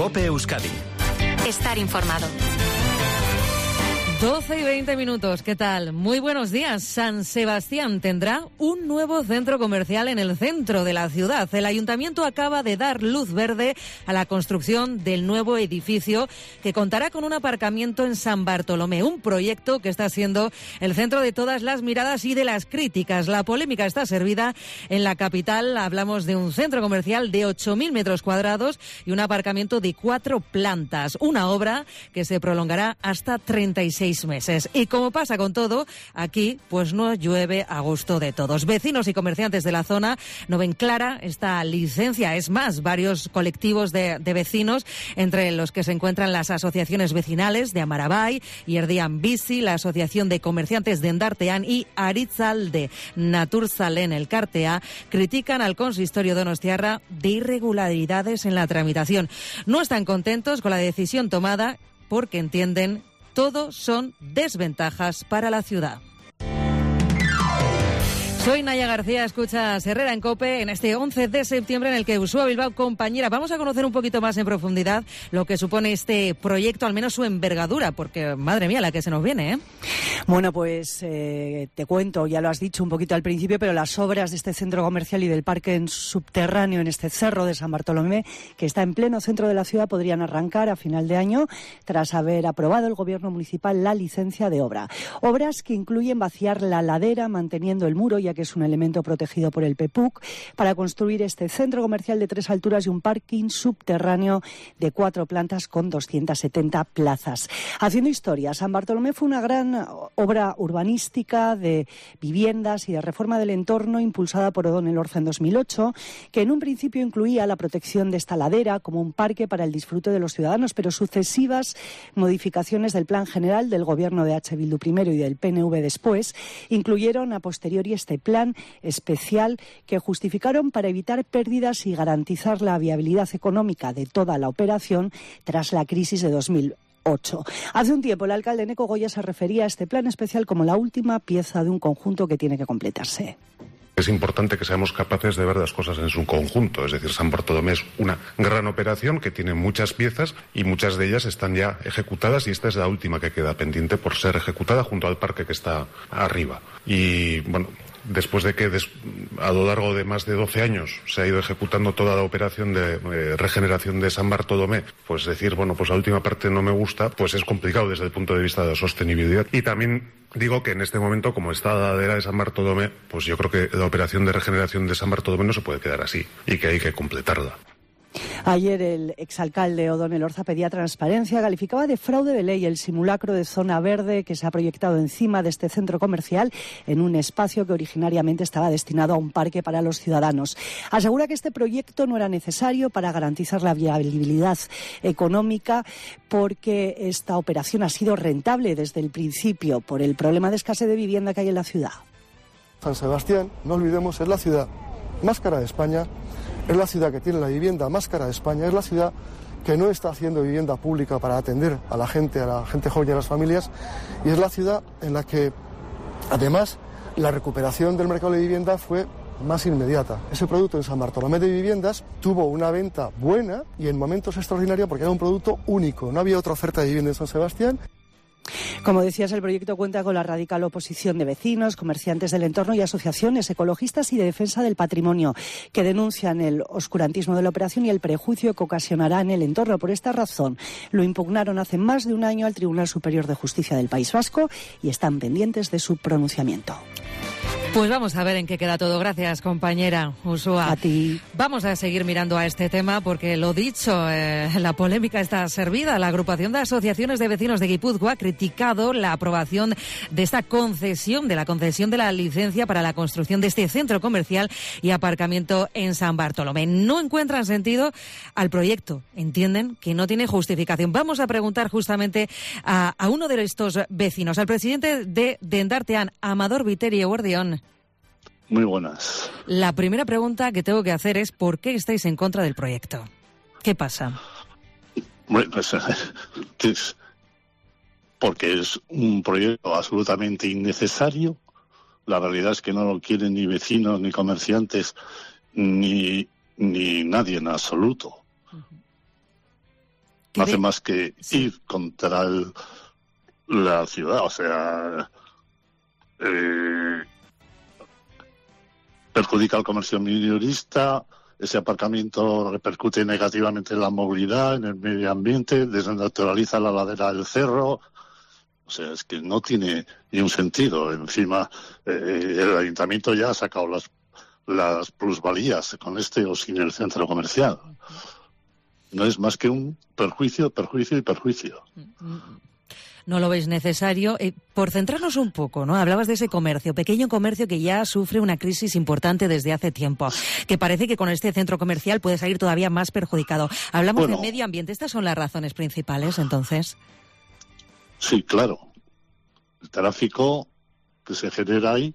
COPE Euskadi. Estar informado. 12 y 20 minutos, ¿qué tal? Muy buenos días. San Sebastián tendrá un nuevo centro comercial en el centro de la ciudad. El ayuntamiento acaba de dar luz verde a la construcción del nuevo edificio que contará con un aparcamiento en San Bartolomé, un proyecto que está siendo el centro de todas las miradas y de las críticas. La polémica está servida en la capital. Hablamos de un centro comercial de 8.000 metros cuadrados y un aparcamiento de 4 plantas. Una obra que se prolongará hasta 36 meses. Y como pasa con todo, aquí pues no llueve a gusto de todos. Vecinos y comerciantes de la zona no ven clara esta licencia. Es más, varios colectivos de vecinos, entre los que se encuentran las asociaciones vecinales de Amarabay y Erdian Bici, la Asociación de Comerciantes de Endartean y Aritzalde Naturzalen Elkartea, critican al consistorio donostiarra de irregularidades en la tramitación. No están contentos con la decisión tomada porque entienden todo son desventajas para la ciudad. Soy Naya García, escuchas Herrera en COPE en este 11 de septiembre en el que Uxue Bilbao, compañera, vamos a conocer un poquito más en profundidad lo que supone este proyecto, al menos su envergadura, porque madre mía la que se nos viene, ¿eh? Bueno, pues te cuento, ya lo has dicho un poquito al principio, pero las obras de este centro comercial y del parque subterráneo en este cerro de San Bartolomé, que está en pleno centro de la ciudad, podrían arrancar a final de año tras haber aprobado el gobierno municipal la licencia de obra. Obras que incluyen vaciar la ladera manteniendo el muro, ya que es un elemento protegido por el PEPUC, para construir este centro comercial de 3 alturas y un parking subterráneo de 4 plantas con 270 plazas. Haciendo historia, San Bartolomé fue una gran obra urbanística de viviendas y de reforma del entorno impulsada por Odón Elorza en 2008, que en un principio incluía la protección de esta ladera como un parque para el disfrute de los ciudadanos, pero sucesivas modificaciones del plan general del gobierno de H. Bildu primero y del PNV después incluyeron a posteriori este plan especial que justificaron para evitar pérdidas y garantizar la viabilidad económica de toda la operación tras la crisis de 2008. Hace un tiempo el alcalde Neco Goya se refería a este plan especial como la última pieza de un conjunto que tiene que completarse. Es importante que seamos capaces de ver las cosas en su conjunto, es decir, San Bartolomé es una gran operación que tiene muchas piezas y muchas de ellas están ya ejecutadas y esta es la última que queda pendiente por ser ejecutada junto al parque que está arriba. Y bueno, después de que a lo largo de más de 12 años se ha ido ejecutando toda la operación de regeneración de San Bartolomé, pues decir, bueno, pues la última parte no me gusta, pues es complicado desde el punto de vista de la sostenibilidad. Y también digo que en este momento, como está la ladera de San Bartolomé, pues yo creo que la operación de regeneración de San Bartolomé no se puede quedar así y que hay que completarla. Ayer el exalcalde Odón Elorza pedía transparencia, calificaba de fraude de ley el simulacro de zona verde que se ha proyectado encima de este centro comercial en un espacio que originariamente estaba destinado a un parque para los ciudadanos. Asegura que este proyecto no era necesario para garantizar la viabilidad económica porque esta operación ha sido rentable desde el principio por el problema de escasez de vivienda que hay en la ciudad. San Sebastián, no olvidemos, es la ciudad más cara de España. Es la ciudad que tiene la vivienda más cara de España, es la ciudad que no está haciendo vivienda pública para atender a la gente joven y a las familias, y es la ciudad en la que, además, la recuperación del mercado de vivienda fue más inmediata. Ese producto en San Bartolomé de Viviendas tuvo una venta buena y en momentos extraordinarios porque era un producto único, no había otra oferta de vivienda en San Sebastián. Como decías, el proyecto cuenta con la radical oposición de vecinos, comerciantes del entorno y asociaciones ecologistas y de defensa del patrimonio, que denuncian el oscurantismo de la operación y el prejuicio que ocasionará en el entorno. Por esta razón, lo impugnaron hace más de un año al Tribunal Superior de Justicia del País Vasco y están pendientes de su pronunciamiento. Pues vamos a ver en qué queda todo. Gracias, compañera Uxue. A ti. Vamos a seguir mirando a este tema porque, lo dicho, la polémica está servida. La agrupación de asociaciones de vecinos de Guipúzcoa ha criticado la aprobación de esta concesión, de la licencia para la construcción de este centro comercial y aparcamiento en San Bartolomé. No encuentran sentido al proyecto. Entienden que no tiene justificación. Vamos a preguntar justamente a uno de estos vecinos, al presidente de Endartean, Amador Viteri. Eguerdión. Muy buenas. La primera pregunta que tengo que hacer es ¿por qué estáis en contra del proyecto? ¿Qué pasa? Bueno, pues porque es un proyecto absolutamente innecesario. La realidad es que no lo quieren ni vecinos, ni comerciantes, ni nadie en absoluto. No hace más que ir contra la ciudad, o sea, perjudica al comercio minorista, ese aparcamiento repercute negativamente en la movilidad, en el medio ambiente, desnaturaliza la ladera del cerro. O sea, es que no tiene ni un sentido. Encima, el ayuntamiento ya ha sacado las plusvalías con este o sin el centro comercial. No es más que un perjuicio, perjuicio y perjuicio. No lo veis necesario. Por centrarnos un poco, ¿no? Hablabas de ese comercio, pequeño comercio que ya sufre una crisis importante desde hace tiempo, que parece que con este centro comercial puede salir todavía más perjudicado. Hablamos de medio ambiente. ¿Estas son las razones principales, entonces? Sí, claro. El tráfico que se genera ahí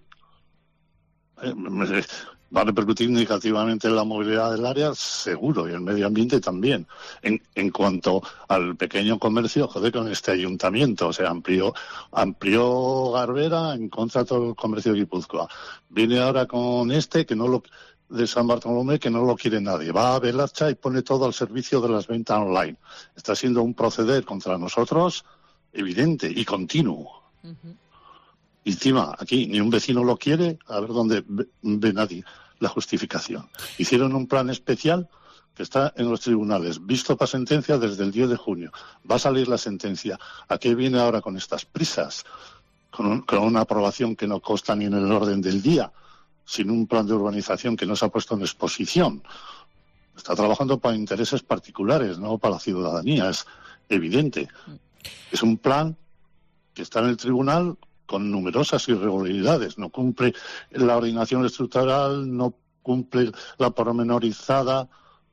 va a repercutir negativamente en la movilidad del área, seguro, y el medio ambiente también. En cuanto al pequeño comercio, con este ayuntamiento, o sea, amplió Garbera en contra de todo el comercio de Guipúzcoa. Viene ahora con de San Bartolomé, que no lo quiere nadie. Va a Belarcha y pone todo al servicio de las ventas online. Está siendo un proceder contra nosotros evidente y continuo. Uh-huh. Y encima, aquí ni un vecino lo quiere, a ver dónde ve nadie la justificación. Hicieron un plan especial que está en los tribunales, visto para sentencia desde el 10 de junio. Va a salir la sentencia. ¿A qué viene ahora con estas prisas? Con una aprobación que no consta ni en el orden del día, sin un plan de urbanización que no se ha puesto en exposición. Está trabajando para intereses particulares, no para la ciudadanía, es evidente. Es un plan que está en el tribunal con numerosas irregularidades. No cumple la ordenación estructural, no cumple la pormenorizada,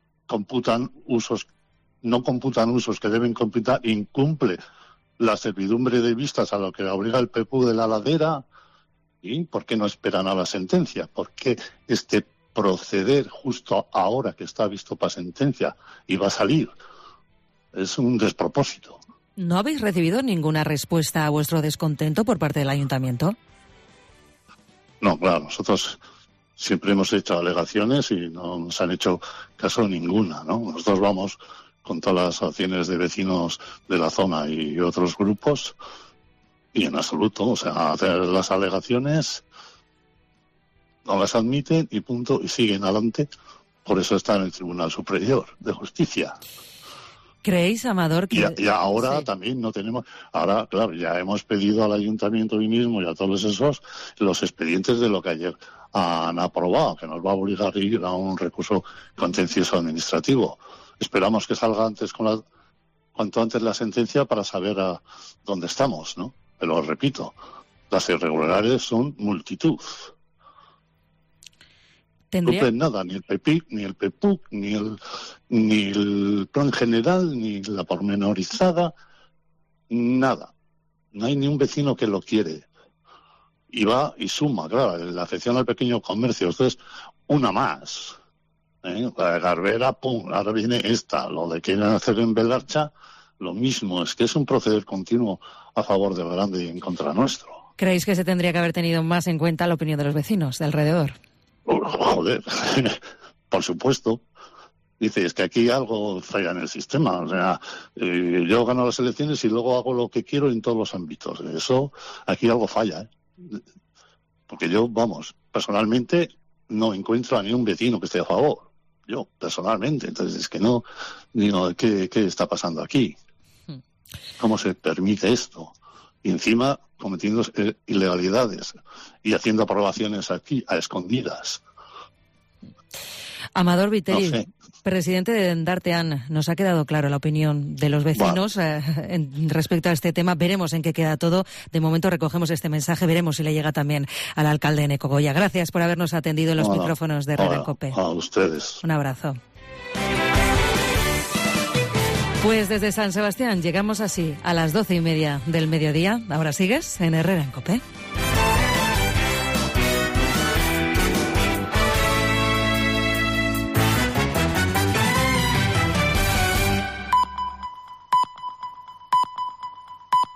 no computan usos que deben computar, incumple la servidumbre de vistas a lo que obliga el PPU de la ladera. ¿Y por qué no esperan a la sentencia? ¿Por qué este proceder justo ahora que está visto para sentencia y va a salir? Es un despropósito. ¿No habéis recibido ninguna respuesta a vuestro descontento por parte del ayuntamiento? No, claro, nosotros siempre hemos hecho alegaciones y no nos han hecho caso ninguna, ¿no? Nosotros vamos con todas las acciones de vecinos de la zona y otros grupos y en absoluto, o sea, hacer las alegaciones, no las admiten y punto, y siguen adelante. Por eso está en el Tribunal Superior de Justicia. ¿Creéis, Amador, que...? Y ahora también no tenemos... Ahora, claro, ya hemos pedido al ayuntamiento hoy mismo y a todos esos los expedientes de lo que ayer han aprobado, que nos va a obligar a ir a un recurso contencioso administrativo. Esperamos que salga cuanto antes la sentencia para saber a dónde estamos, ¿no? Pero repito, las irregularidades son multitud. No cumplen nada, ni el PEPIC, ni el PEPUC, ni el plan general, ni la pormenorizada, nada. No hay ni un vecino que lo quiere. Y va y suma, claro, la afección al pequeño comercio. Entonces, una más. La de Garbera, pum, ahora viene esta. Lo de que quieren hacer en Belarcha, lo mismo. Es que es un proceder continuo a favor del grande y en contra nuestro. ¿Creéis que se tendría que haber tenido más en cuenta la opinión de los vecinos de alrededor? Joder, por supuesto. Dice, es que aquí algo falla en el sistema. O sea, yo gano las elecciones y luego hago lo que quiero en todos los ámbitos. Eso, aquí algo falla, ¿eh? Porque yo, personalmente no encuentro a ni un vecino que esté a favor. Yo, personalmente. Entonces, es que no digo, ¿qué está pasando aquí? ¿Cómo se permite esto? Y encima cometiendo ilegalidades y haciendo aprobaciones aquí a escondidas. Amador Viteri, no sé. Presidente de Endartean, nos ha quedado claro la opinión de los vecinos respecto a este tema. Veremos en qué queda todo. De momento recogemos este mensaje, veremos si le llega también al alcalde Eneco Goya. Gracias por habernos atendido en los micrófonos de Red Cope. A ustedes. Un abrazo. Pues desde San Sebastián llegamos así a las 12:30 del mediodía. Ahora sigues en Herrera en Cope.